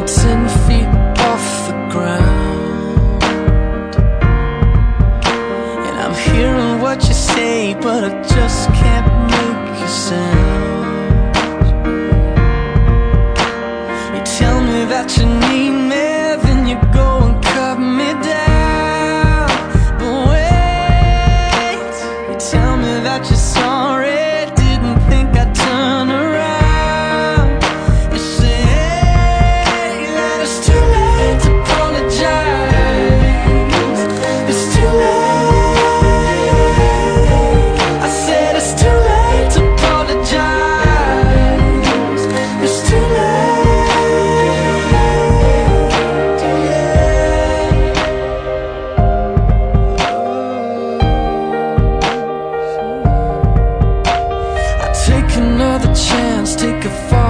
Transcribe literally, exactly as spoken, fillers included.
ten feet off the ground, and I'm hearing what you say, but I just can't make a sound. You tell me that you need me, then you go and cut me down. But wait, you tell me that you're sorry, didn't think I'd turn around. You say that it's too late to apologize. It's too late. I said it's too late to apologize. It's too late. Yeah. I take another chance, take a fall.